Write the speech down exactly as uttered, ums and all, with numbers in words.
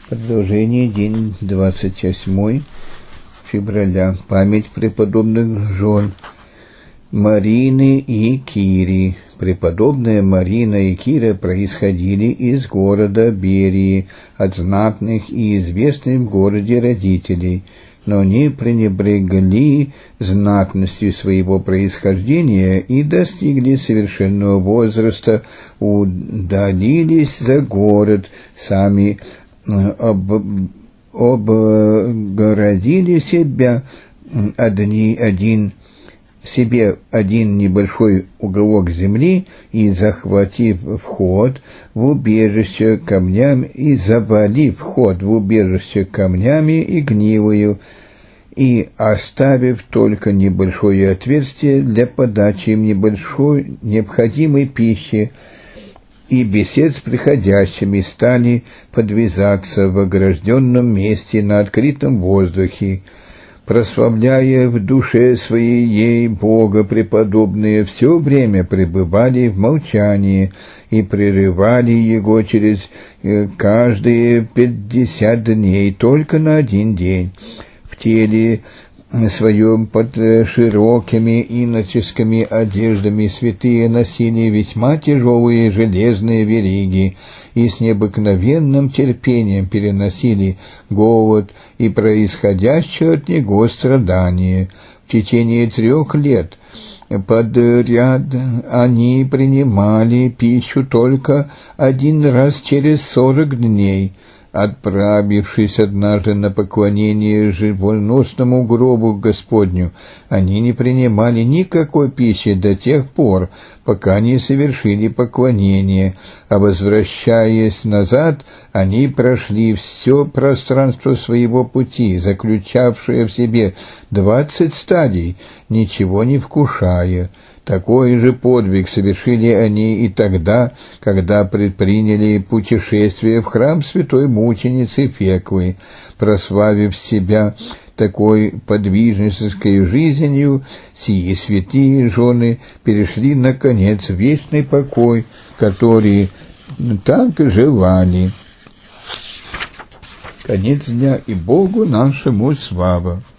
Продолжение, день двадцать восьмое февраля. Память преподобных жен Марины и Кири. Преподобные Марина и Кира происходили из города Берии, от знатных и известных в городе родителей, но не пренебрегли знатностью своего происхождения и достигли совершенного возраста, удалились за город, сами об, обгородили себя одни, один себе один небольшой уголок земли и, захватив вход в убежище камнями, и завалив вход в убежище камнями и гнилою, и оставив только небольшое отверстие для подачи им небольшой необходимой пищи, и бесед с приходящими стали подвязаться в огражденном месте на открытом воздухе, прославляя в душе своей ей Бога, преподобные все время пребывали в молчании и прерывали его через каждые пятьдесят дней только на один день. В теле своем под широкими иноческими одеждами святые носили весьма тяжелые железные вериги и с необыкновенным терпением переносили голод и происходящее от него страдание. В течение трех лет подряд они принимали пищу только один раз через сорок дней. Отправившись однажды на поклонение живоносному гробу Господню, они не принимали никакой пищи до тех пор, пока не совершили поклонение, а возвращаясь назад, они прошли все пространство своего пути, заключавшее в себе двадцать стадий, ничего не вкушая. Такой же подвиг совершили они и тогда, когда предприняли путешествие в храм святой мученицы Феклы. Прославив себя такой подвижнической жизнью, сии святые жены перешли, наконец, в вечный покой, который так желали. Конец дня, и Богу нашему слава.